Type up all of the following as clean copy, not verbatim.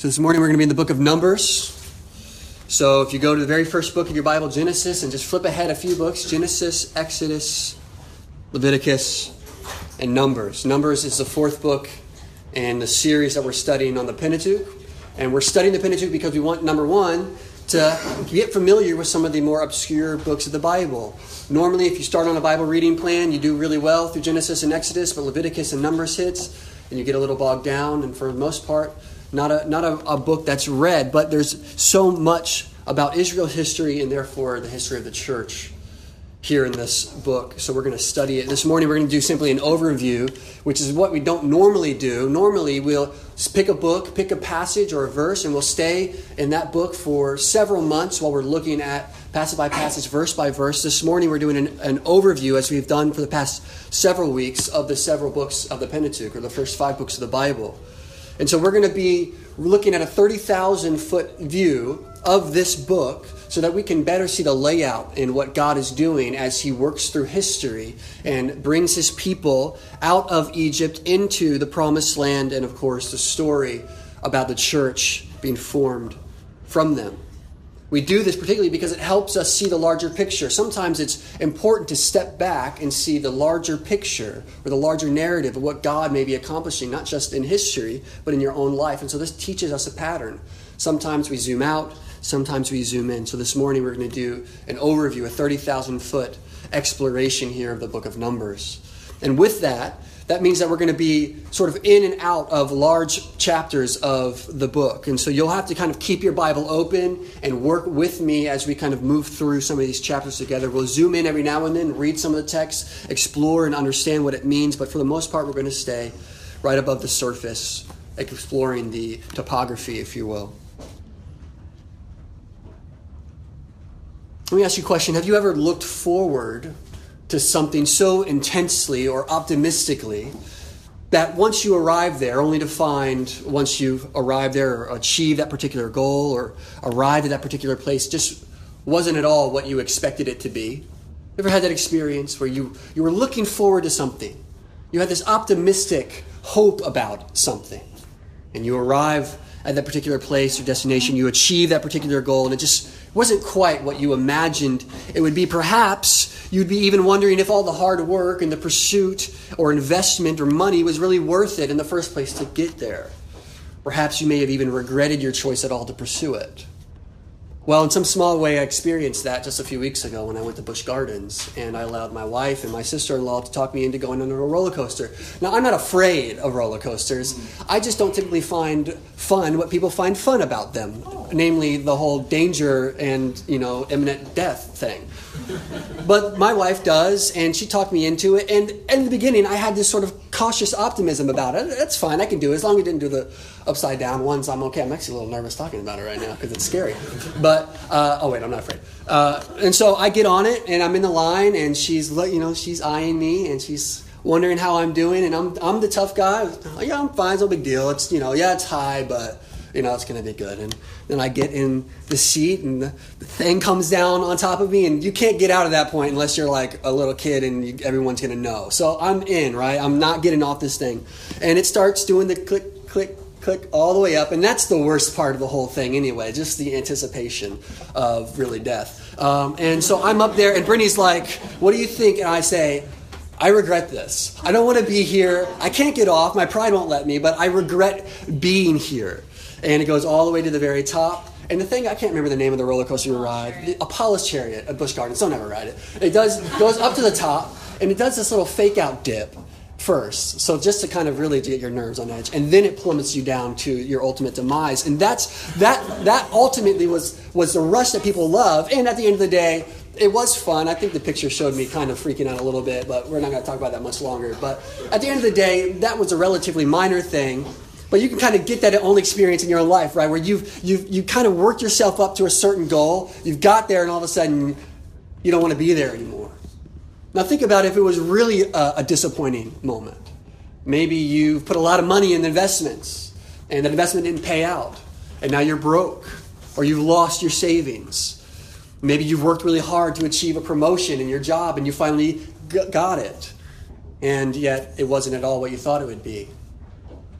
So this morning we're going to be in the book of Numbers. So if you go to the very first book of your Bible, Genesis, and just flip ahead a few books, Genesis, Exodus, Leviticus, and Numbers. Numbers is the fourth book in the series that we're studying on the Pentateuch. And we're studying the Pentateuch because we want, number one, to get familiar with some of the more obscure books of the Bible. Normally, if you start on a Bible reading plan, you do really well through Genesis and Exodus, but Leviticus and Numbers hits, and you get a little bogged down, and for the most part, not a book that's read, but there's so much about Israel history and therefore the history of the church here in this book. So we're going to study it. This morning we're going to do simply an overview, which is what we don't normally do. Normally we'll pick a book, pick a passage or a verse, and we'll stay in that book for several months while we're looking at passage by passage, verse by verse. This morning we're doing an overview, as we've done for the past several weeks, of the several books of the Pentateuch, or the first 5 books of the Bible. And so we're going to be looking at a 30,000-foot view of this book so that we can better see the layout in what God is doing as he works through history and brings his people out of Egypt into the promised land, and of course the story about the church being formed from them. We do this particularly because it helps us see the larger picture. Sometimes it's important to step back and see the larger picture or the larger narrative of what God may be accomplishing, not just in history, but in your own life. And so this teaches us a pattern. Sometimes we zoom out, sometimes we zoom in. So this morning we're going to do an overview, a 30,000-foot exploration here of the book of Numbers. And with that means that we're going to be sort of in and out of large chapters of the book. And so you'll have to kind of keep your Bible open and work with me as we kind of move through some of these chapters together. We'll zoom in every now and then, read some of the text, explore and understand what it means. But for the most part, we're going to stay right above the surface, exploring the topography, if you will. Let me ask you a question. Have you ever looked forward to something so intensely or optimistically that once you arrive there, only to find once you've arrived there or achieved that particular goal or arrived at that particular place, just wasn't at all what you expected it to be? Ever had that experience where you were looking forward to something? You had this optimistic hope about something, and you arrive at that particular place or destination, you achieve that particular goal, and it just wasn't quite what you imagined it would be. Perhaps you'd be even wondering if all the hard work and the pursuit or investment or money was really worth it in the first place to get there. Perhaps you may have even regretted your choice at all to pursue it. Well, in some small way, I experienced that just a few weeks ago when I went to Busch Gardens, and I allowed my wife and my sister-in-law to talk me into going on a roller coaster. Now, I'm not afraid of roller coasters. I just don't typically find fun what people find fun about them, namely the whole danger and, imminent death thing. But my wife does, and she talked me into it. And in the beginning, I had this sort of cautious optimism about it. That's fine, I can do it. As long as we didn't do the upside down ones, I'm okay. I'm actually a little nervous talking about it right now because it's scary. But, I'm not afraid. And so I get on it, and I'm in the line, and she's eyeing me, and she's wondering how I'm doing. And I'm the tough guy. Yeah, I'm fine. It's no big deal. It's, it's high, but it's going to be good. And then I get in the seat, and the thing comes down on top of me, and you can't get out at that point unless you're like a little kid and everyone's going to know. So I'm in, right? I'm not getting off this thing. And it starts doing the click, click, click all the way up. And that's the worst part of the whole thing anyway, just the anticipation of really death. And so I'm up there, and Brittany's like, what do you think? And I say, I regret this. I don't want to be here. I can't get off. My pride won't let me, but I regret being here. And it goes all the way to the very top. And the thing, I can't remember the name of the roller coaster we ride. The Apollo's Chariot at Busch Gardens. Don't ever ride it. It goes up to the top, and it does this little fake out dip first. So just to kind of really get your nerves on edge. And then it plummets you down to your ultimate demise. And that ultimately was the rush that people love. And at the end of the day, it was fun. I think the picture showed me kind of freaking out a little bit, but we're not going to talk about that much longer. But at the end of the day, that was a relatively minor thing. But you can kind of get that own experience in your own life, right? Where you kind of worked yourself up to a certain goal. You've got there, and all of a sudden, you don't want to be there anymore. Now think about if it was really a disappointing moment. Maybe you've put a lot of money in investments, and that investment didn't pay out, and now you're broke, or you've lost your savings. Maybe you've worked really hard to achieve a promotion in your job, and you finally got it, and yet it wasn't at all what you thought it would be.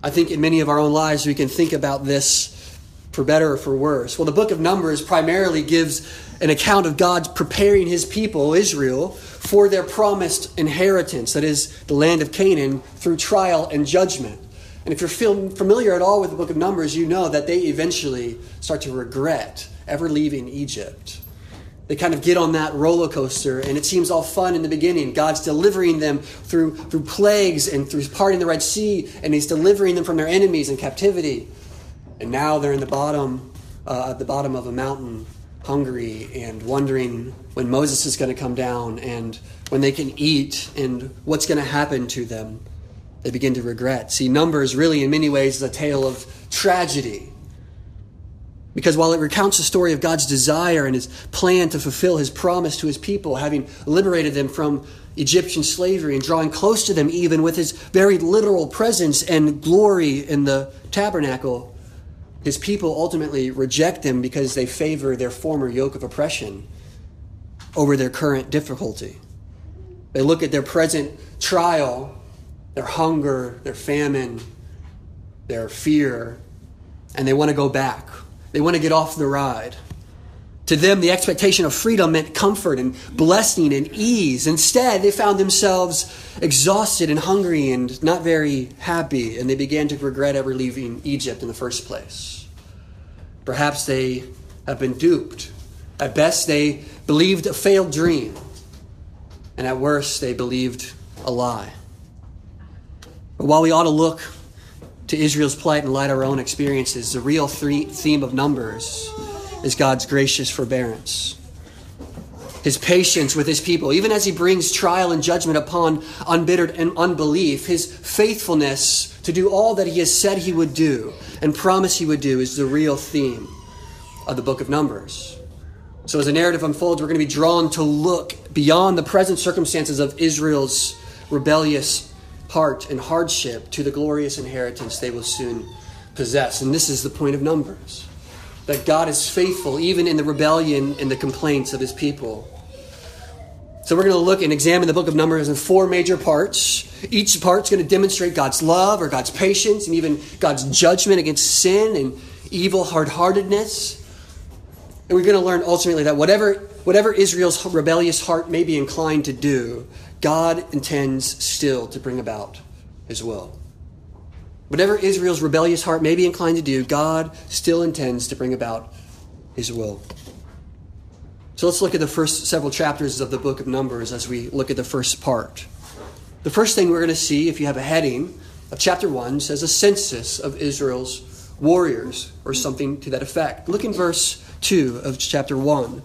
I think in many of our own lives we can think about this for better or for worse. Well, the book of Numbers primarily gives an account of God preparing his people, Israel, for their promised inheritance, that is, the land of Canaan, through trial and judgment. And if you're familiar at all with the book of Numbers, you know that they eventually start to regret ever leaving Egypt. They kind of get on that roller coaster, and it seems all fun in the beginning. God's delivering them through plagues and through parting the Red Sea, and he's delivering them from their enemies in captivity. And now they're in at the bottom of a mountain, hungry and wondering when Moses is going to come down and when they can eat and what's going to happen to them. They begin to regret. See, Numbers really in many ways is a tale of tragedy. Because while it recounts the story of God's desire and his plan to fulfill his promise to his people, having liberated them from Egyptian slavery and drawing close to them even with his very literal presence and glory in the tabernacle, his people ultimately reject him because they favor their former yoke of oppression over their current difficulty. They look at their present trial, their hunger, their famine, their fear, and they want to go back. They want to get off the ride. To them, the expectation of freedom meant comfort and blessing and ease. Instead, they found themselves exhausted and hungry and not very happy, and they began to regret ever leaving Egypt in the first place. Perhaps they have been duped. At best, they believed a failed dream, and at worst, they believed a lie. But while we ought to look to Israel's plight in light of our own experiences, the real theme of Numbers is God's gracious forbearance. His patience with his people, even as he brings trial and judgment upon unbittered and unbelief, his faithfulness to do all that he has said he would do and promised he would do is the real theme of the book of Numbers. So as the narrative unfolds, we're going to be drawn to look beyond the present circumstances of Israel's rebellious heart and hardship to the glorious inheritance they will soon possess. And this is the point of Numbers, that God is faithful even in the rebellion and the complaints of his people. So we're going to look and examine the book of Numbers in four major parts. Each part's going to demonstrate God's love or God's patience and even God's judgment against sin and evil hard-heartedness. And we're going to learn ultimately that whatever Israel's rebellious heart may be inclined to do, God intends still to bring about his will. Whatever Israel's rebellious heart may be inclined to do, God still intends to bring about his will. So let's look at the first several chapters of the book of Numbers as we look at the first part. The first thing we're going to see, if you have a heading of chapter 1, says a census of Israel's warriors, or something to that effect. Look in verse 2 of chapter 1.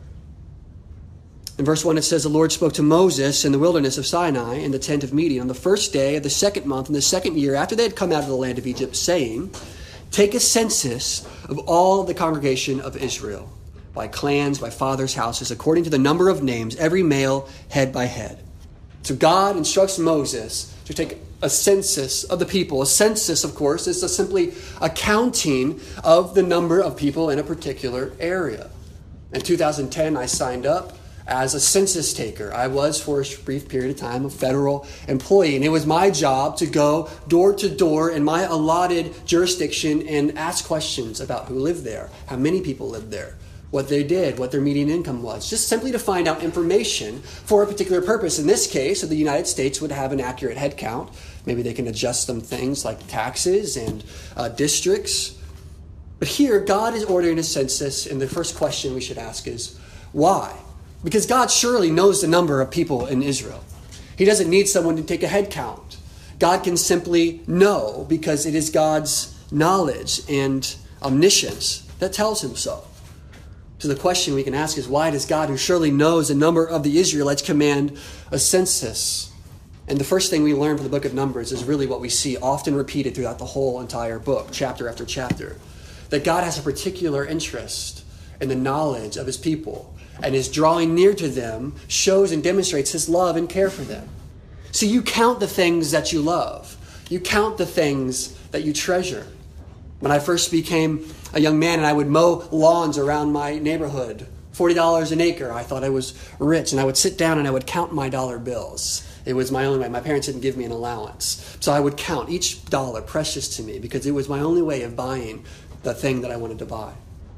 In verse 1 it says, the Lord spoke to Moses in the wilderness of Sinai in the tent of meeting on the first day of the second month in the second year after they had come out of the land of Egypt, saying, take a census of all the congregation of Israel, by clans, by fathers' houses, according to the number of names, every male head by head. So God instructs Moses to take a census of the people. A census, of course, is simply a counting of the number of people in a particular area. In 2010, I signed up as a census taker. I was, for a brief period of time, a federal employee, and it was my job to go door to door in my allotted jurisdiction and ask questions about who lived there, how many people lived there, what they did, what their median income was, just simply to find out information for a particular purpose. In this case, the United States would have an accurate head count. Maybe they can adjust some things like taxes and districts. But here, God is ordering a census, and the first question we should ask is, why? Because God surely knows the number of people in Israel. He doesn't need someone to take a head count. God can simply know because it is God's knowledge and omniscience that tells him so. So the question we can ask is, why does God, who surely knows the number of the Israelites, command a census? And the first thing we learn from the book of Numbers is really what we see often repeated throughout the whole entire book, chapter after chapter, that God has a particular interest in the knowledge of his people, and his drawing near to them shows and demonstrates his love and care for them. So you count the things that you love. You count the things that you treasure. When I first became a young man and I would mow lawns around my neighborhood, $40 an acre, I thought I was rich, and I would sit down and I would count my dollar bills. It was my only way. My parents didn't give me an allowance. So I would count each dollar precious to me because it was my only way of buying the thing that I wanted to buy.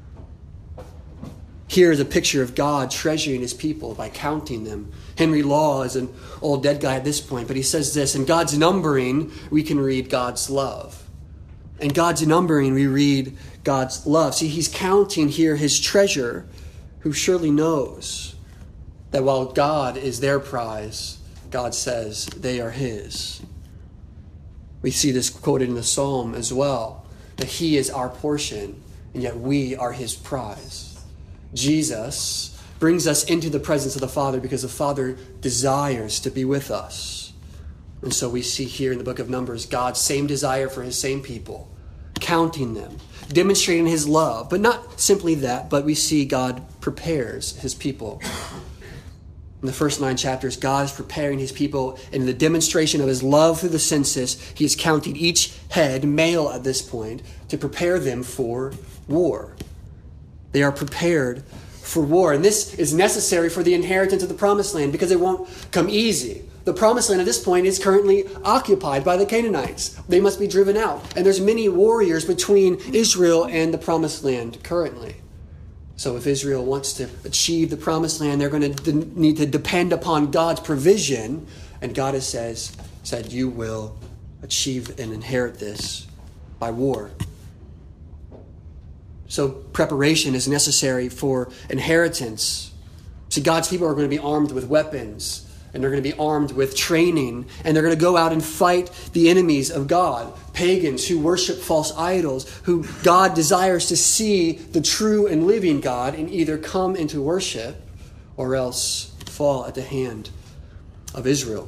Here is a picture of God treasuring his people by counting them. Henry Law is an old dead guy at this point, but he says this, in God's numbering, we can read God's love. In God's numbering, we read God's love. See, he's counting here his treasure, who surely knows that while God is their prize, God says they are his. We see this quoted in the Psalm as well, that he is our portion, and yet we are his prize. Jesus brings us into the presence of the Father because the Father desires to be with us. And so we see here in the book of Numbers God's same desire for his same people, counting them, demonstrating his love. But not simply that, but we see God prepares his people. In the first 9 chapters, God is preparing his people in the demonstration of his love through the census. He is counting each head, male at this point, to prepare them for war. They are prepared for war. And this is necessary for the inheritance of the promised land because it won't come easy. The promised land at this point is currently occupied by the Canaanites. They must be driven out. And there's many warriors between Israel and the promised land currently. So if Israel wants to achieve the promised land, they're going to need to depend upon God's provision. And God has said, you will achieve and inherit this by war. So preparation is necessary for inheritance. See, God's people are going to be armed with weapons, and they're going to be armed with training, and they're going to go out and fight the enemies of God, pagans who worship false idols, who God desires to see the true and living God and either come into worship or else fall at the hand of Israel.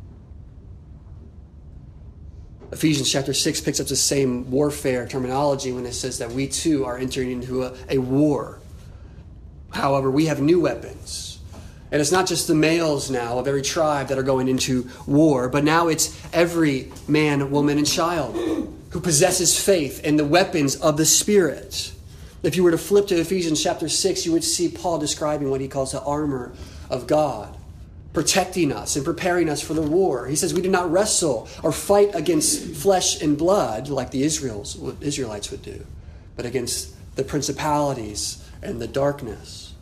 Ephesians chapter 6 picks up the same warfare terminology when it says that we too are entering into a war. However, we have new weapons. And it's not just the males now of every tribe that are going into war, but now it's every man, woman, and child who possesses faith and the weapons of the Spirit. If you were to flip to Ephesians chapter 6, you would see Paul describing what he calls the armor of God, protecting us and preparing us for the war. He says we do not wrestle or fight against flesh and blood like the Israelites would do, but against the principalities and the darkness.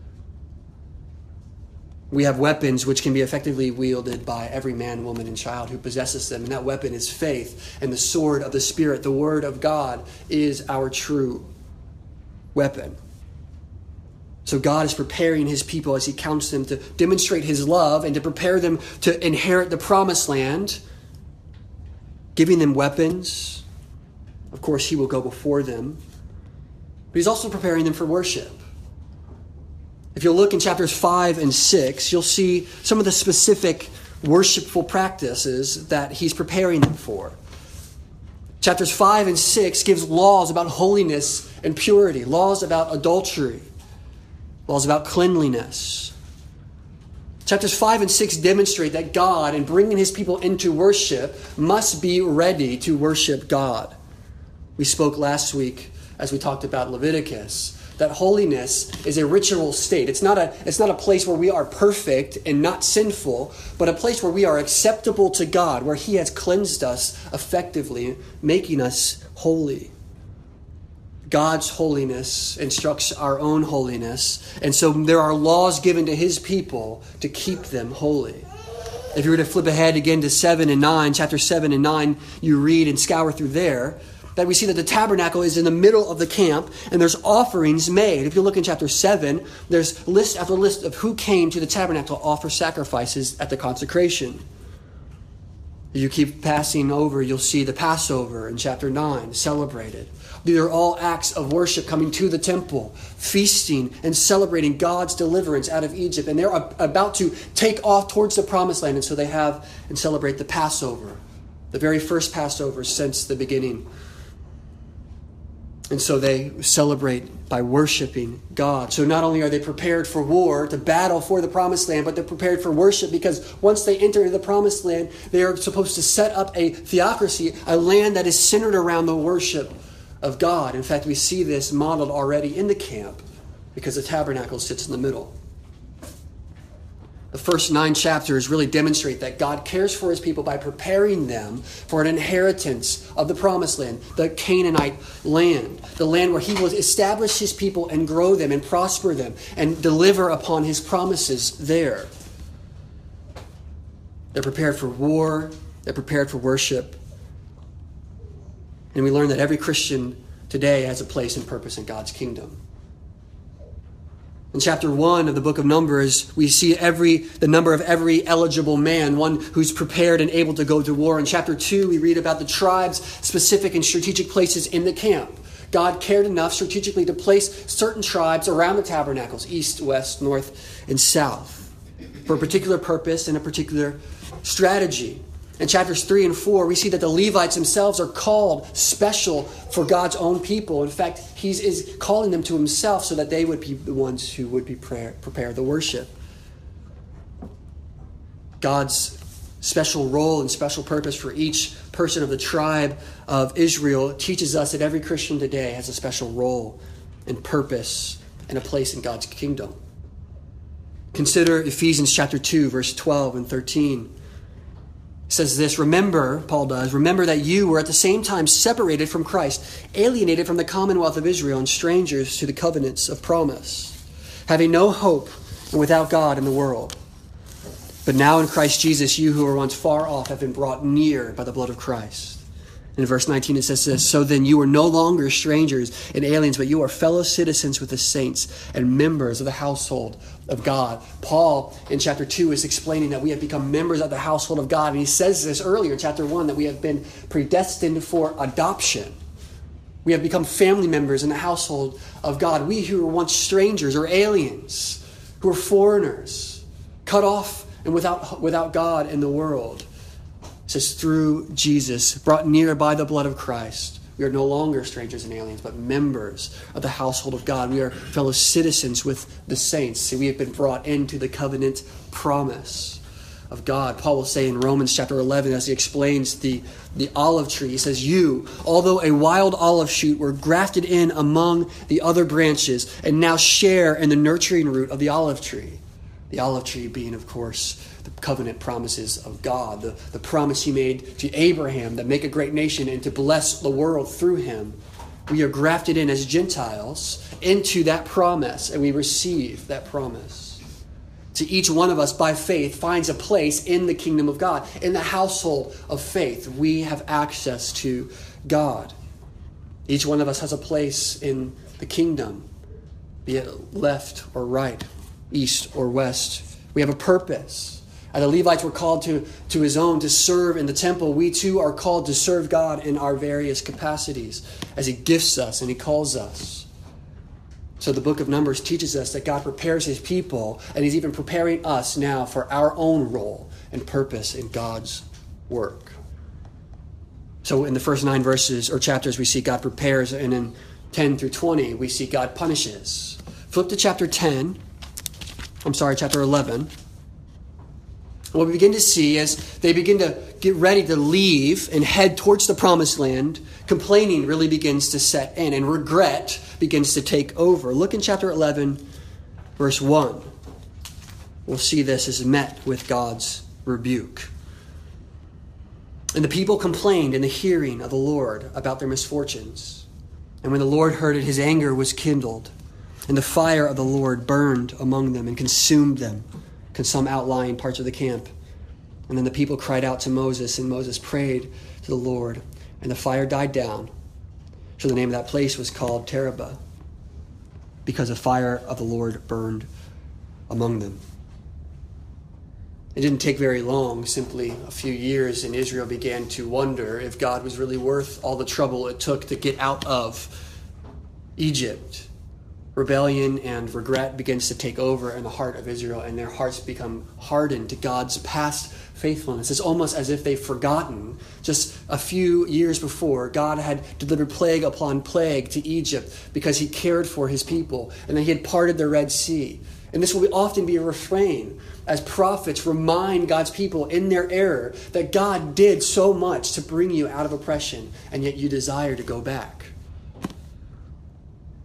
We have weapons which can be effectively wielded by every man, woman, and child who possesses them. And that weapon is faith and the sword of the Spirit. The Word of God is our true weapon. So God is preparing his people as he counts them to demonstrate his love and to prepare them to inherit the promised land, giving them weapons. Of course, he will go before them. But he's also preparing them for worship. If you'll look in chapters 5 and 6, you'll see some of the specific worshipful practices that he's preparing them for. Chapters 5 and 6 gives laws about holiness and purity, laws about adultery, laws about cleanliness. Chapters 5 and 6 demonstrate that God, in bringing his people into worship, must be ready to worship God. We spoke last week, as we talked about Leviticus, that holiness is a ritual state. It's not a place where we are perfect and not sinful, but a place where we are acceptable to God, where he has cleansed us effectively, making us holy. God's holiness instructs our own holiness, and so there are laws given to his people to keep them holy. If you were to flip ahead again to 7 and 9, chapter 7 and 9, you read and scour through there, that we see that the tabernacle is in the middle of the camp, and there's offerings made. If you look in chapter 7, there's list after list of who came to the tabernacle to offer sacrifices at the consecration. If you keep passing over, you'll see the Passover in chapter 9 celebrated. These are all acts of worship coming to the temple, feasting and celebrating God's deliverance out of Egypt. And they're about to take off towards the promised land. And so they have and celebrate the Passover, the very first Passover since the beginning. And so they celebrate by worshiping God. So not only are they prepared for war, to battle for the promised land, but they're prepared for worship because once they enter the promised land, they are supposed to set up a theocracy, a land that is centered around the worship of God. In fact, we see this modeled already in the camp because the tabernacle sits in the middle. The first 9 chapters really demonstrate that God cares for his people by preparing them for an inheritance of the promised land, the Canaanite land, the land where he will establish his people and grow them and prosper them and deliver upon his promises there. They're prepared for war. They're prepared for worship. And we learn that every Christian today has a place and purpose in God's kingdom. In chapter 1 of the book of Numbers, we see the number of every eligible man, one who's prepared and able to go to war. In chapter 2, we read about the tribes' specific and strategic places in the camp. God cared enough strategically to place certain tribes around the tabernacles, east, west, north, and south, for a particular purpose and a particular strategy. In chapters 3 and 4, we see that the Levites themselves are called special for God's own people. In fact, he is calling them to himself so that they would be the ones who would be prepare the worship. God's special role and special purpose for each person of the tribe of Israel teaches us that every Christian today has a special role and purpose and a place in God's kingdom. Consider Ephesians chapter 2, verse 12 and 13. It says this, Paul does, remember that you were at the same time separated from Christ, alienated from the commonwealth of Israel and strangers to the covenants of promise, having no hope and without God in the world. But now in Christ Jesus, you who were once far off have been brought near by the blood of Christ. In verse 19 it says this, so then you are no longer strangers and aliens, but you are fellow citizens with the saints and members of the household of God. Paul in chapter 2 is explaining that we have become members of the household of God. And he says this earlier in chapter 1 that we have been predestined for adoption. We have become family members in the household of God. We who were once strangers or aliens, who were foreigners, cut off and without God in the world. It says, through Jesus, brought near by the blood of Christ, we are no longer strangers and aliens, but members of the household of God. We are fellow citizens with the saints. See, we have been brought into the covenant promise of God. Paul will say in Romans chapter 11, as he explains the olive tree, he says, you, although a wild olive shoot, were grafted in among the other branches and now share in the nurturing root of the olive tree. The olive tree being, of course, the covenant promises of God, the promise he made to Abraham that make a great nation and to bless the world through him. We are grafted in as Gentiles into that promise, and we receive that promise. To each one of us, by faith, finds a place in the kingdom of God, in the household of faith. We have access to God. Each one of us has a place in the kingdom, be it left or right, east or west. We have a purpose. And the Levites were called to his own to serve in the temple. We too are called to serve God in our various capacities as he gifts us and he calls us. So the book of Numbers teaches us that God prepares his people, and he's even preparing us now for our own role and purpose in God's work. So in the first 9 verses or chapters, we see God prepares, and in 10 through 20, we see God punishes. Flip to chapter 11. What we begin to see as they begin to get ready to leave and head towards the promised land, complaining really begins to set in and regret begins to take over. Look in chapter 11, verse 1. We'll see this is met with God's rebuke. And the people complained in the hearing of the Lord about their misfortunes. And when the Lord heard it, his anger was kindled, and the fire of the Lord burned among them and consumed them, some outlying parts of the camp. And then the people cried out to Moses, and Moses prayed to the Lord, and the fire died down. So the name of that place was called Terabah, because the fire of the Lord burned among them. It didn't take very long, simply a few years, and Israel began to wonder if God was really worth all the trouble it took to get out of Egypt. Rebellion and regret begins to take over in the heart of Israel, and their hearts become hardened to God's past faithfulness. It's almost as if they've forgotten just a few years before God had delivered plague upon plague to Egypt because he cared for his people, and that he had parted the Red Sea. And this will often be a refrain as prophets remind God's people in their error that God did so much to bring you out of oppression, and yet you desire to go back.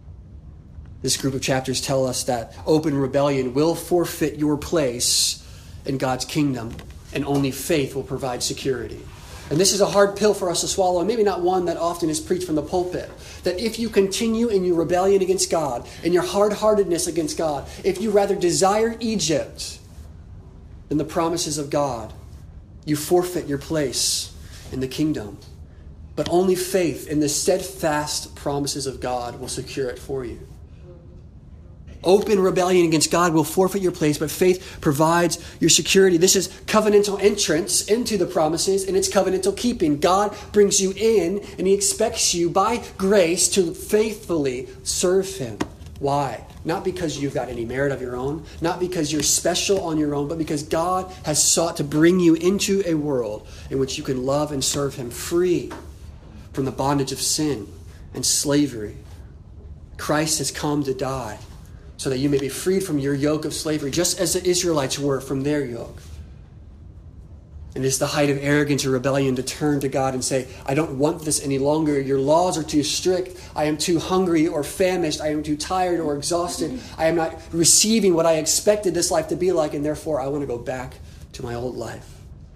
This group of chapters tell us that open rebellion will forfeit your place in God's kingdom, and only faith will provide security. And this is a hard pill for us to swallow, and maybe not one that often is preached from the pulpit. That if you continue in your rebellion against God, in your hard-heartedness against God, if you rather desire Egypt than the promises of God, you forfeit your place in the kingdom. But only faith in the steadfast promises of God will secure it for you. Open rebellion against God will forfeit your place, but faith provides your security. This is covenantal entrance into the promises, and it's covenantal keeping. God brings you in, and he expects you by grace to faithfully serve him. Why? Not because you've got any merit of your own, not because you're special on your own, but because God has sought to bring you into a world in which you can love and serve him free from the bondage of sin and slavery. Christ has come to die so that you may be freed from your yoke of slavery, just as the Israelites were from their yoke. And it's the height of arrogance or rebellion to turn to God and say, I don't want this any longer. Your laws are too strict. I am too hungry or famished. I am too tired or exhausted. I am not receiving what I expected this life to be like, and therefore I want to go back to my old life.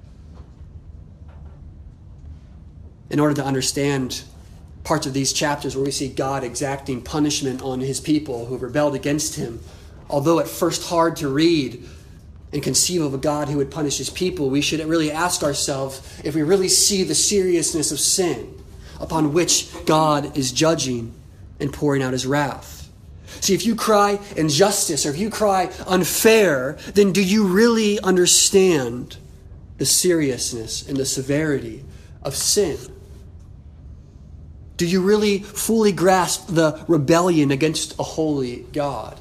In order to understand parts of these chapters where we see God exacting punishment on his people who rebelled against him, although at first hard to read and conceive of a God who would punish his people, we should really ask ourselves if we really see the seriousness of sin upon which God is judging and pouring out his wrath. See, if you cry injustice or if you cry unfair, then do you really understand the seriousness and the severity of sin? Do you really fully grasp the rebellion against a holy God?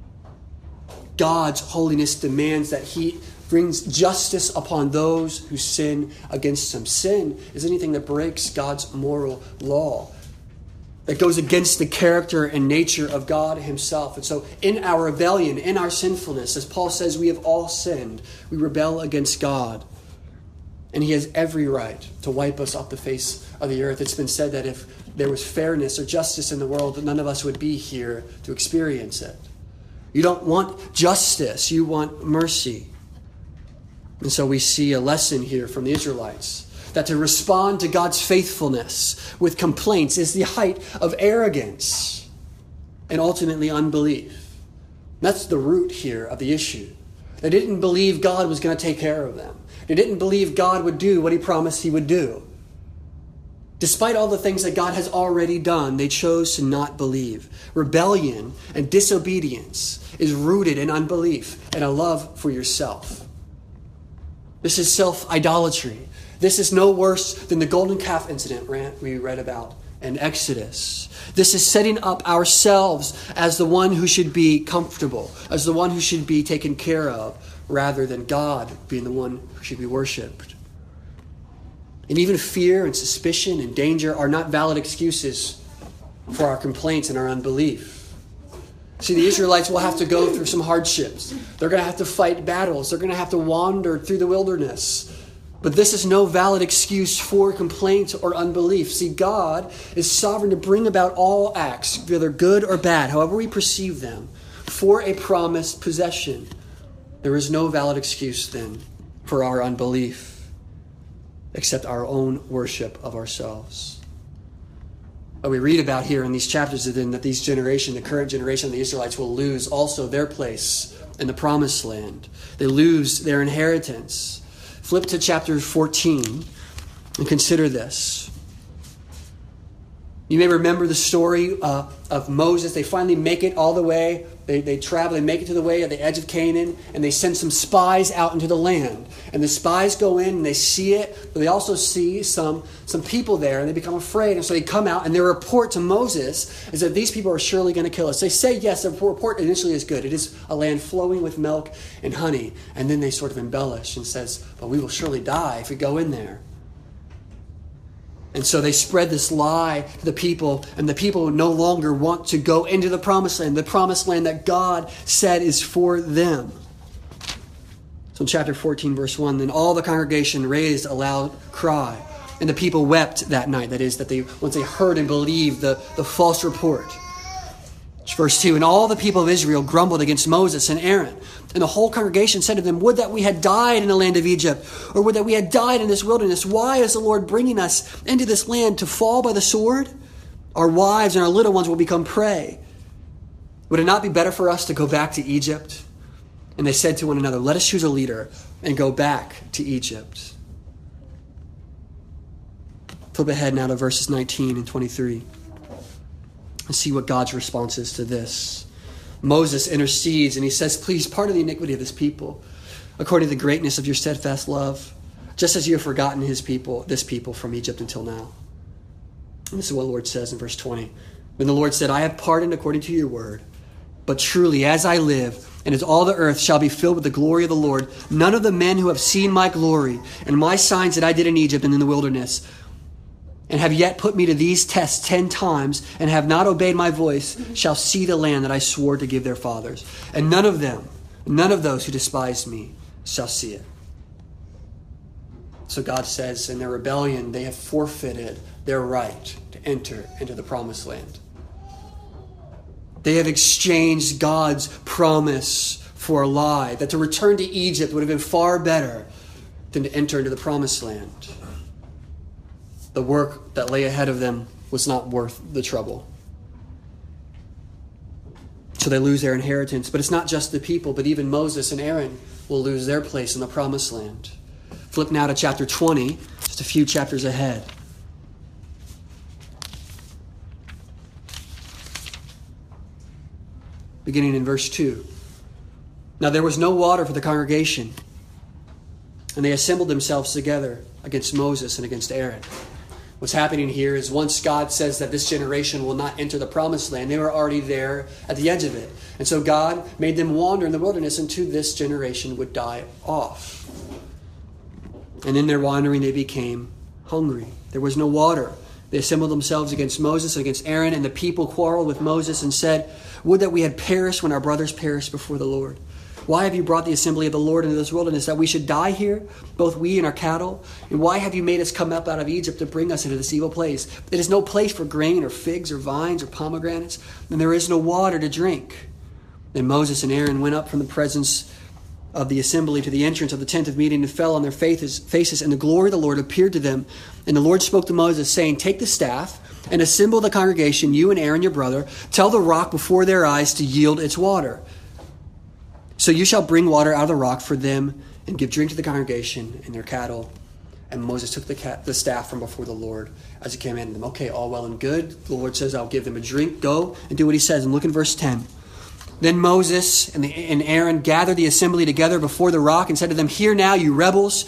God's holiness demands that he brings justice upon those who sin against him. Sin is anything that breaks God's moral law, that goes against the character and nature of God himself. And so in our rebellion, in our sinfulness, as Paul says, we have all sinned. We rebel against God. And he has every right to wipe us off the face of the earth. It's been said that if there was fairness or justice in the world, none of us would be here to experience it. You don't want justice, you want mercy. And so we see a lesson here from the Israelites, that to respond to God's faithfulness with complaints is the height of arrogance and ultimately unbelief. That's the root here of the issue. They didn't believe God was going to take care of them. They didn't believe God would do what he promised he would do. Despite all the things that God has already done, they chose to not believe. Rebellion and disobedience is rooted in unbelief and a love for yourself. This is self-idolatry. This is no worse than the golden calf incident we read about in Exodus. This is setting up ourselves as the one who should be comfortable, as the one who should be taken care of, rather than God being the one who should be worshipped. And even fear and suspicion and danger are not valid excuses for our complaints and our unbelief. See, the Israelites will have to go through some hardships. They're going to have to fight battles. They're going to have to wander through the wilderness. But this is no valid excuse for complaint or unbelief. See, God is sovereign to bring about all acts, whether good or bad, however we perceive them, for a promised possession. There is no valid excuse then for our unbelief, except our own worship of ourselves. What we read about here in these chapters is then that the current generation of the Israelites will lose also their place in the promised land. They lose their inheritance. Flip to chapter 14 and consider this. You may remember the story of Moses. They finally make it all the way. They travel, they make it to the way at the edge of Canaan, and they send some spies out into the land. And the spies go in and they see it, but they also see some people there, and they become afraid. And so they come out, and their report to Moses is that these people are surely going to kill us. They say, yes, the report initially is good. It is a land flowing with milk and honey. And then they sort of embellish and says, but we will surely die if we go in there. And so they spread this lie to the people, and the people no longer want to go into the promised land that God said is for them. So in chapter 14, verse 1, then all the congregation raised a loud cry, and the people wept that night. That is, once they heard and believed the false report. Verse 2, and all the people of Israel grumbled against Moses and Aaron. And the whole congregation said to them, would that we had died in the land of Egypt, or would that we had died in this wilderness. Why is the Lord bringing us into this land to fall by the sword? Our wives and our little ones will become prey. Would it not be better for us to go back to Egypt? And they said to one another, let us choose a leader and go back to Egypt. Flip ahead now to verses 19 and 23. And see what God's response is to this. Moses intercedes and he says, please pardon the iniquity of this people, according to the greatness of your steadfast love, just as you have forgotten this people from Egypt until now. And this is what the Lord says in verse 20. Then the Lord said, I have pardoned according to your word, but truly as I live, and as all the earth shall be filled with the glory of the Lord, none of the men who have seen my glory and my signs that I did in Egypt and in the wilderness, and have yet put me to these tests 10 times, and have not obeyed my voice, shall see the land that I swore to give their fathers. And none of those who despised me, shall see it. So God says, in their rebellion, they have forfeited their right to enter into the promised land. They have exchanged God's promise for a lie, that to return to Egypt would have been far better than to enter into the promised land. The work that lay ahead of them was not worth the trouble. So they lose their inheritance. But it's not just the people, but even Moses and Aaron will lose their place in the promised land. Flip now to chapter 20, just a few chapters ahead. Beginning in verse 2. Now there was no water for the congregation, and they assembled themselves together against Moses and against Aaron. What's happening here is once God says that this generation will not enter the promised land, they were already there at the edge of it. And so God made them wander in the wilderness until this generation would die off. And in their wandering, they became hungry. There was no water. They assembled themselves against Moses and against Aaron, and the people quarreled with Moses and said, would that we had perished when our brothers perished before the Lord. Why have you brought the assembly of the Lord into this wilderness, that we should die here, both we and our cattle? And why have you made us come up out of Egypt to bring us into this evil place? It is no place for grain or figs or vines or pomegranates, and there is no water to drink. Then Moses and Aaron went up from the presence of the assembly to the entrance of the tent of meeting and fell on their faces, and the glory of the Lord appeared to them. And the Lord spoke to Moses, saying, take the staff and assemble the congregation, you and Aaron your brother. Tell the rock before their eyes to yield its water. So you shall bring water out of the rock for them and give drink to the congregation and their cattle. And Moses took the staff from before the Lord as he commanded them. Okay, all well and good. The Lord says, I'll give them a drink. Go and do what he says. And look in verse 10. Then Moses and Aaron gathered the assembly together before the rock and said to them, hear now, you rebels,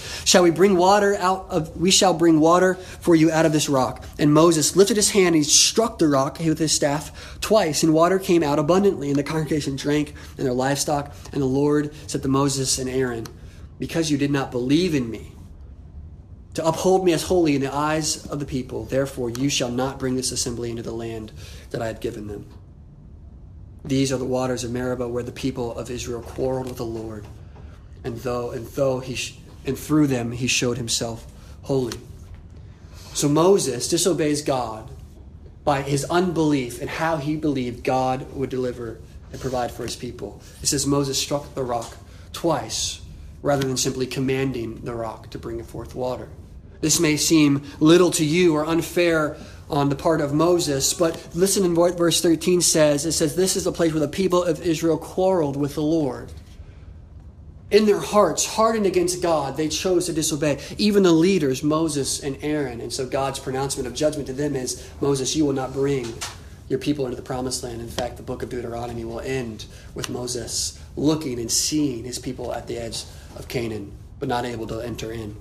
we shall bring water for you out of this rock. And Moses lifted his hand and he struck the rock with his staff twice, and water came out abundantly, and the congregation drank and their livestock. And the Lord said to Moses and Aaron, because you did not believe in me, to uphold me as holy in the eyes of the people, therefore you shall not bring this assembly into the land that I had given them. These are the waters of Meribah, where the people of Israel quarreled with the Lord, and through them he showed himself holy. So Moses disobeys God by his unbelief in how he believed God would deliver and provide for his people. It says Moses struck the rock twice, rather than simply commanding the rock to bring forth water. This may seem little to you or unfair on the part of Moses, but listen in what verse 13 says. It says, this is the place where the people of Israel quarreled with the Lord. In their hearts, hardened against God, they chose to disobey. Even the leaders, Moses and Aaron. And so God's pronouncement of judgment to them is, Moses, you will not bring your people into the promised land. In fact, the book of Deuteronomy will end with Moses looking and seeing his people at the edge of Canaan, but not able to enter in.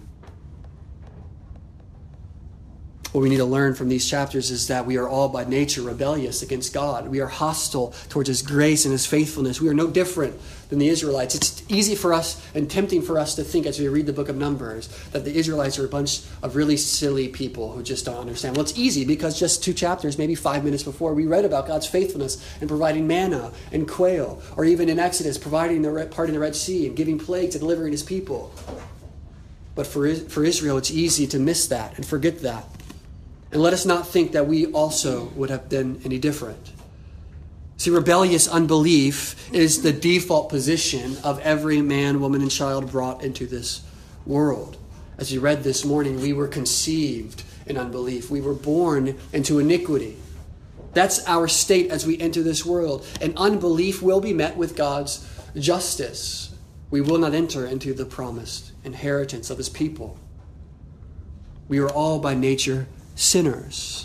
What we need to learn from these chapters is that we are all by nature rebellious against God. We are hostile towards his grace and his faithfulness. We are no different than the Israelites. It's easy for us and tempting for us to think as we read the book of Numbers that the Israelites are a bunch of really silly people who just don't understand. Well, it's easy because just 2 chapters, maybe 5 minutes before, we read about God's faithfulness in providing manna and quail, or even in Exodus, providing parting the Red Sea and giving plagues and delivering his people. But for Israel, it's easy to miss that and forget that. And let us not think that we also would have been any different. See, rebellious unbelief is the default position of every man, woman, and child brought into this world. As you read this morning, we were conceived in unbelief. We were born into iniquity. That's our state as we enter this world. And unbelief will be met with God's justice. We will not enter into the promised inheritance of his people. We are all by nature sinners.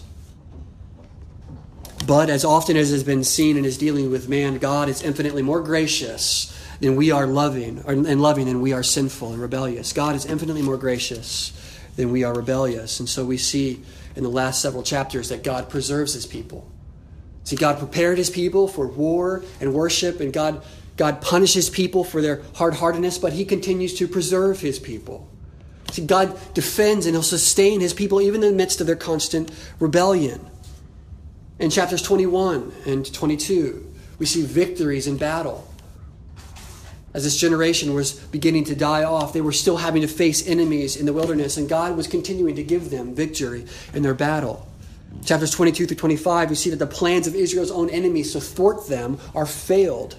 But as often as has been seen in his dealing with man, God is infinitely more gracious than we are loving than we are sinful and rebellious. God is infinitely more gracious than we are rebellious. And so we see in the last several chapters that God preserves his people. See, God prepared his people for war and worship, and God punishes people for their hard-heartedness, but he continues to preserve his people. See, God defends and he'll sustain his people even in the midst of their constant rebellion. In chapters 21 and 22, we see victories in battle. As this generation was beginning to die off, they were still having to face enemies in the wilderness, and God was continuing to give them victory in their battle. Chapters 22 through 25, we see that the plans of Israel's own enemies to thwart them are failed.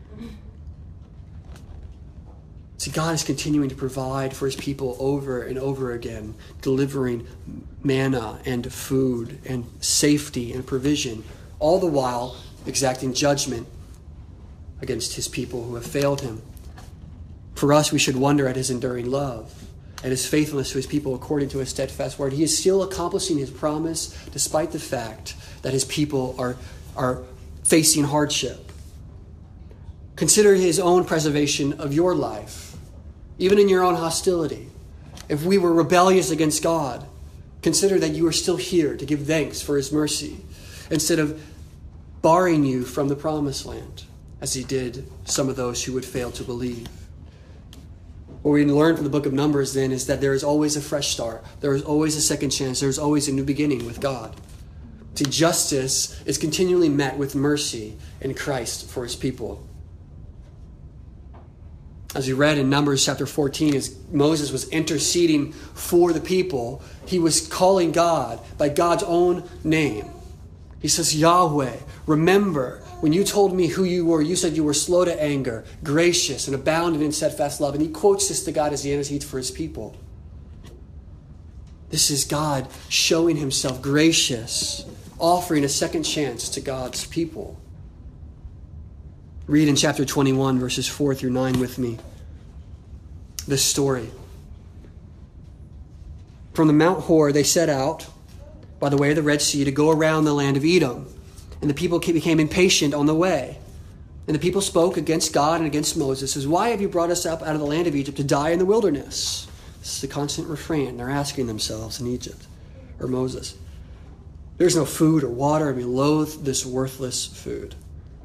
See, God is continuing to provide for his people over and over again, delivering manna and food and safety and provision, all the while exacting judgment against his people who have failed him. For us, we should wonder at his enduring love and his faithfulness to his people according to his steadfast word. He is still accomplishing his promise despite the fact that his people are facing hardship. Consider his own preservation of your life. Even in your own hostility, if we were rebellious against God, consider that you are still here to give thanks for his mercy instead of barring you from the promised land, as he did some of those who would fail to believe. What we learn from the book of Numbers then is that there is always a fresh start. There is always a second chance. There is always a new beginning with God. See, justice is continually met with mercy in Christ for his people. As we read in Numbers chapter 14, as Moses was interceding for the people, he was calling God by God's own name. He says, Yahweh, remember when you told me who you were, you said you were slow to anger, gracious, and abounding in steadfast love. And he quotes this to God as he intercedes for his people. This is God showing himself gracious, offering a second chance to God's people. Read in chapter 21, verses 4 through 9 with me. This story. From the Mount Hor, they set out by the way of the Red Sea to go around the land of Edom. And the people became impatient on the way. And the people spoke against God and against Moses. Says, why have you brought us up out of the land of Egypt to die in the wilderness? This is the constant refrain they're asking themselves in Egypt, or Moses. There's no food or water, and we loathe this worthless food.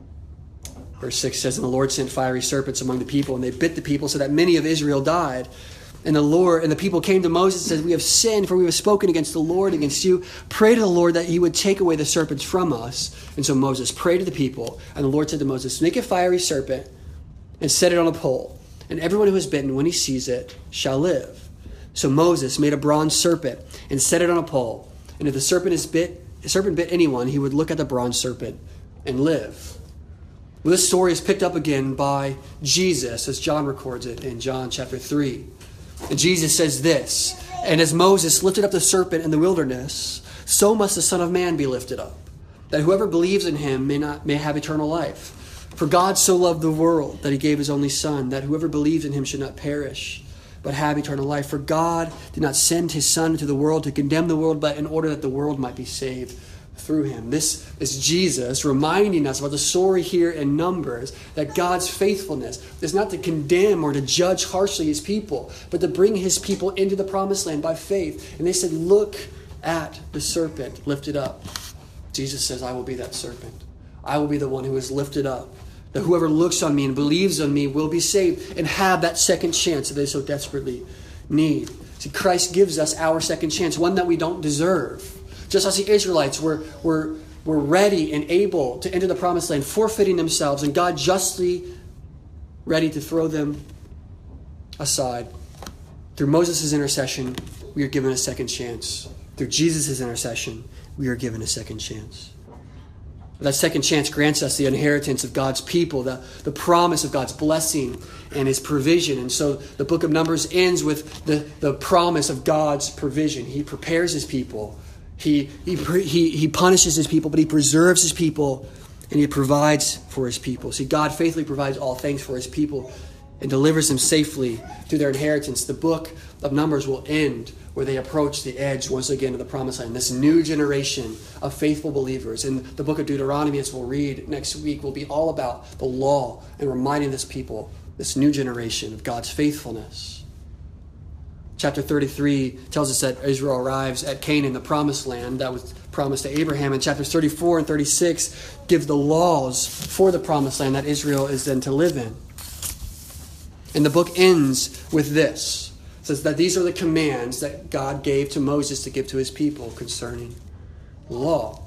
Verse 6 says, and the Lord sent fiery serpents among the people, and they bit the people so that many of Israel died. And the people came to Moses and said, we have sinned, for we have spoken against the Lord, against you. Pray to the Lord that he would take away the serpents from us. And so Moses prayed to the people, and the Lord said to Moses, make a fiery serpent and set it on a pole, and everyone who is bitten, when he sees it, shall live. So Moses made a bronze serpent and set it on a pole. And if the serpent bit anyone, he would look at the bronze serpent and live. Well, this story is picked up again by Jesus, as John records it in John chapter 3. And Jesus says this, and as Moses lifted up the serpent in the wilderness, so must the Son of Man be lifted up, that whoever believes in him may have eternal life. For God so loved the world that he gave his only Son, that whoever believes in him should not perish, but have eternal life. For God did not send his Son into the world to condemn the world, but in order that the world might be saved through him. This is Jesus reminding us about the story here in Numbers, that God's faithfulness is not to condemn or to judge harshly his people, but to bring his people into the promised land by faith. And they said, look at the serpent lifted up. Jesus says, I will be that serpent. I will be the one who is lifted up. That whoever looks on me and believes on me will be saved and have that second chance that they so desperately need. See, Christ gives us our second chance, one that we don't deserve. Just as the Israelites were ready and able to enter the promised land, forfeiting themselves, and God justly ready to throw them aside. Through Moses' intercession, we are given a second chance. Through Jesus' intercession, we are given a second chance. That second chance grants us the inheritance of God's people, the promise of God's blessing and his provision. And so the book of Numbers ends with the promise of God's provision. He prepares his people. He punishes his people, but he preserves his people, and he provides for his people. See, God faithfully provides all things for his people and delivers them safely to their inheritance. The book of Numbers will end where they approach the edge once again of the promised land. This new generation of faithful believers. And the book of Deuteronomy, as we'll read next week, will be all about the law and reminding this people, this new generation, of God's faithfulness. Chapter 33 tells us that Israel arrives at Canaan, the promised land that was promised to Abraham. And chapters 34 and 36 give the laws for the promised land that Israel is then to live in. And the book ends with this. It says that these are the commands that God gave to Moses to give to his people concerning the law.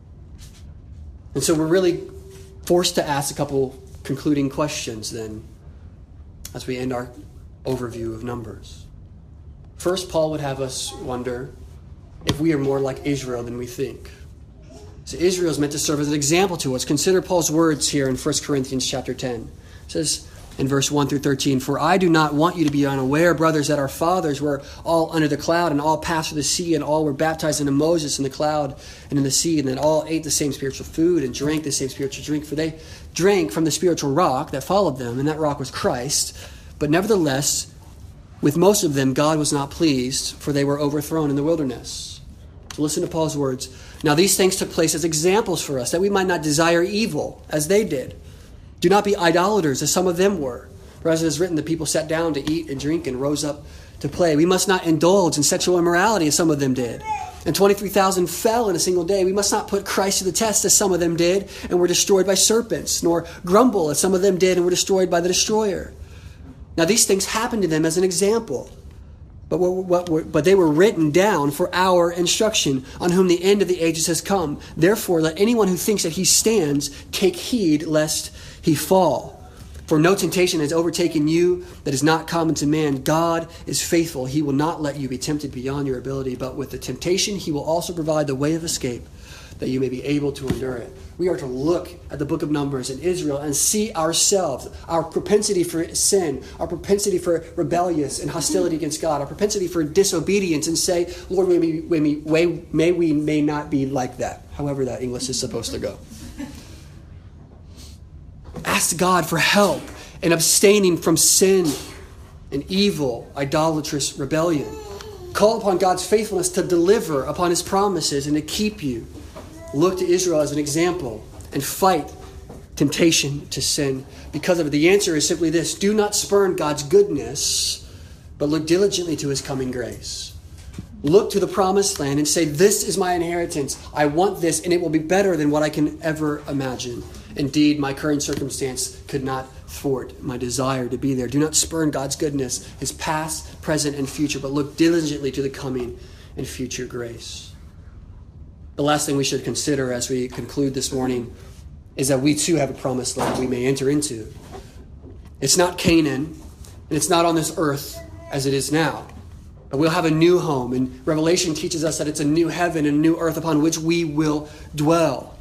And so we're really forced to ask a couple concluding questions then as we end our overview of Numbers. First, Paul would have us wonder if we are more like Israel than we think. So Israel is meant to serve as an example to us. Consider Paul's words here in 1 Corinthians chapter 10. It says in verse 1 through 13, "For I do not want you to be unaware, brothers, that our fathers were all under the cloud, and all passed through the sea, and all were baptized into Moses in the cloud and in the sea, and then all ate the same spiritual food and drank the same spiritual drink. For they drank from the spiritual rock that followed them, and that rock was Christ. But nevertheless, with most of them God was not pleased, for they were overthrown in the wilderness." So listen to Paul's words. "Now these things took place as examples for us, that we might not desire evil as they did. Do not be idolaters, as some of them were. For as it is written, the people sat down to eat and drink and rose up to play. We must not indulge in sexual immorality, as some of them did. And 23,000 fell in a single day. We must not put Christ to the test, as some of them did, and were destroyed by serpents, nor grumble, as some of them did, and were destroyed by the destroyer. Now these things happened to them as an example. But they were written down for our instruction, on whom the end of the ages has come. Therefore, let anyone who thinks that he stands take heed lest he fall. For no temptation has overtaken you that is not common to man. God is faithful. He will not let you be tempted beyond your ability, but with the temptation he will also provide the way of escape, that you may be able to endure it." We are to look at the book of Numbers in Israel and see ourselves, our propensity for sin, our propensity for rebellious and hostility against God, our propensity for disobedience, and say, "Lord, may we not be like that," however that English is supposed to go. Ask God for help in abstaining from sin and evil, idolatrous rebellion. Call upon God's faithfulness to deliver upon his promises and to keep you. Look to Israel as an example and fight temptation to sin because of it. The answer is simply this: do not spurn God's goodness, but look diligently to his coming grace. Look to the promised land and say, "This is my inheritance. I want this, and it will be better than what I can ever imagine. Indeed, my current circumstance could not thwart my desire to be there." Do not spurn God's goodness, his past, present, and future, but look diligently to the coming and future grace. The last thing we should consider as we conclude this morning is that we too have a promised land we may enter into. It's not Canaan, and it's not on this earth as it is now. But we'll have a new home, and Revelation teaches us that it's a new heaven and a new earth upon which we will dwell.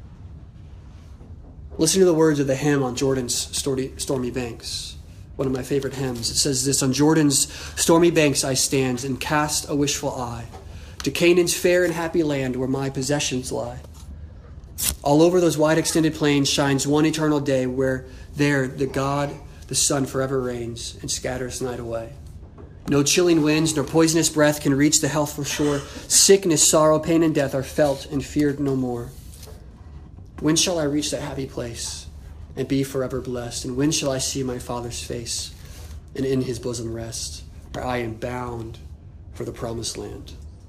Listen to the words of the hymn on Jordan's stormy banks. One of my favorite hymns. It says this: "On Jordan's stormy banks I stand and cast a wishful eye to Canaan's fair and happy land where my possessions lie. All over those wide extended plains shines one eternal day, where there the God, the sun, forever reigns and scatters night away. No chilling winds nor poisonous breath can reach the healthful shore. Sickness, sorrow, pain, and death are felt and feared no more. When shall I reach that happy place and be forever blessed? And when shall I see my Father's face and in his bosom rest, where I am bound for the promised land?"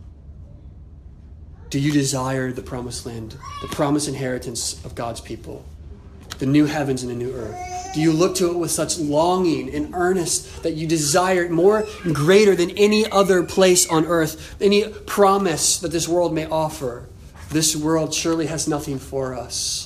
Do you desire the promised land, the promised inheritance of God's people, the new heavens and the new earth? Do you look to it with such longing and earnest that you desire it more greater than any other place on earth, any promise that this world may offer? This world surely has nothing for us,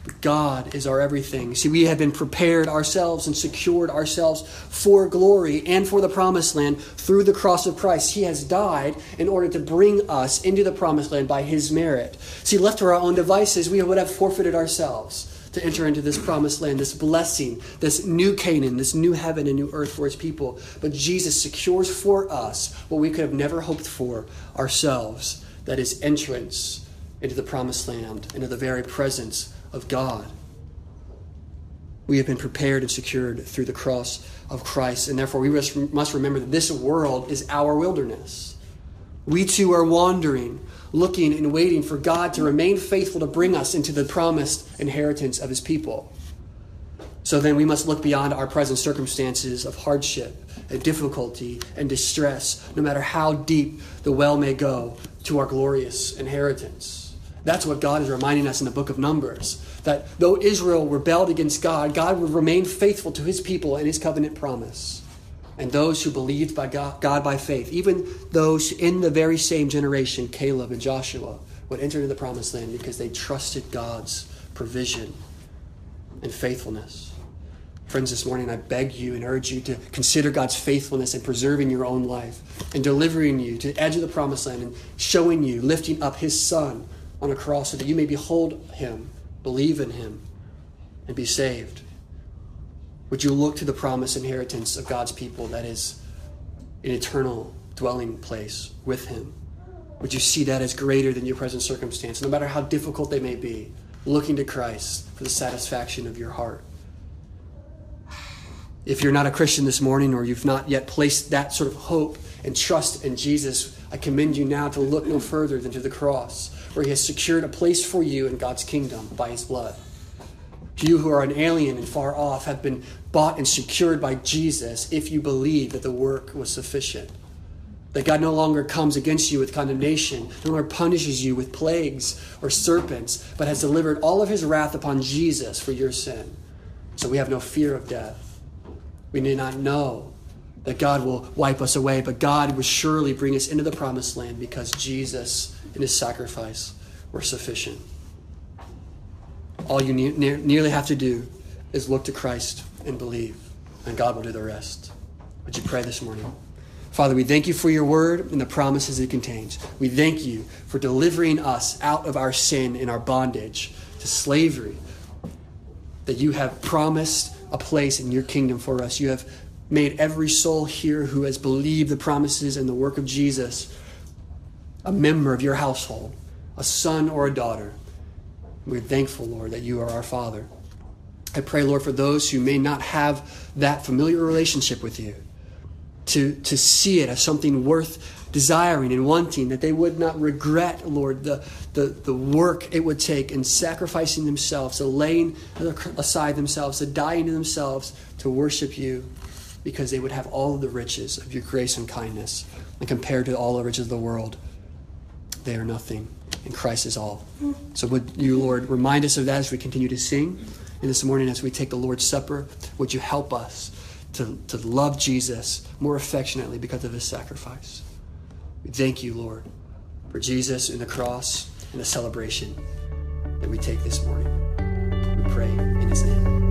God is our everything. See, we have been prepared ourselves and secured ourselves for glory and for the promised land through the cross of Christ. He has died in order to bring us into the promised land by his merit. See, left to our own devices, we would have forfeited ourselves to enter into this promised land, this blessing, this new Canaan, this new heaven and new earth for his people. But Jesus secures for us what we could have never hoped for ourselves. That is entrance into the promised land, into the very presence of God. We have been prepared and secured through the cross of Christ, and therefore we must remember that this world is our wilderness. We too are wandering, looking and waiting for God to remain faithful to bring us into the promised inheritance of his people. So then we must look beyond our present circumstances of hardship and difficulty and distress, no matter how deep the well may go, to our glorious inheritance. That's what God is reminding us in the book of Numbers, that though Israel rebelled against God, God would remain faithful to his people and his covenant promise. And those who believed by God by faith, even those in the very same generation, Caleb and Joshua, would enter into the promised land because they trusted God's provision and faithfulness. Friends, this morning I beg you and urge you to consider God's faithfulness in preserving your own life and delivering you to the edge of the promised land and showing you, lifting up his Son on a cross so that you may behold him, believe in him, and be saved. Would you look to the promised inheritance of God's people, that is an eternal dwelling place with him? Would you see that as greater than your present circumstance, no matter how difficult they may be, looking to Christ for the satisfaction of your heart? If you're not a Christian this morning, or you've not yet placed that sort of hope and trust in Jesus, I commend you now to look no further than to the cross, where he has secured a place for you in God's kingdom by his blood. You who are an alien and far off have been bought and secured by Jesus if you believe that the work was sufficient. That God no longer comes against you with condemnation, no longer punishes you with plagues or serpents, but has delivered all of his wrath upon Jesus for your sin. So we have no fear of death. We may not know that God will wipe us away, but God will surely bring us into the promised land because Jesus and his sacrifice were sufficient. All you nearly have to do is look to Christ and believe, and God will do the rest. Would you pray this morning? Father, we thank you for your word and the promises it contains. We thank you for delivering us out of our sin and our bondage to slavery, that you have promised a place in your kingdom for us. You have made every soul here who has believed the promises and the work of Jesus a member of your household, a son or a daughter. We're thankful, Lord, that you are our Father. I pray, Lord, for those who may not have that familiar relationship with you, to see it as something worth desiring and wanting, that they would not regret, Lord, the work it would take in sacrificing themselves, to laying aside themselves, to dying to themselves, to worship you, because they would have all of the riches of your grace and kindness. And compared to all the riches of the world, they are nothing. And Christ is all. So would you, Lord, remind us of that as we continue to sing. And this morning as we take the Lord's Supper, would you help us to love Jesus more affectionately because of his sacrifice. We thank you, Lord, for Jesus and the cross and the celebration that we take this morning. We pray in his name.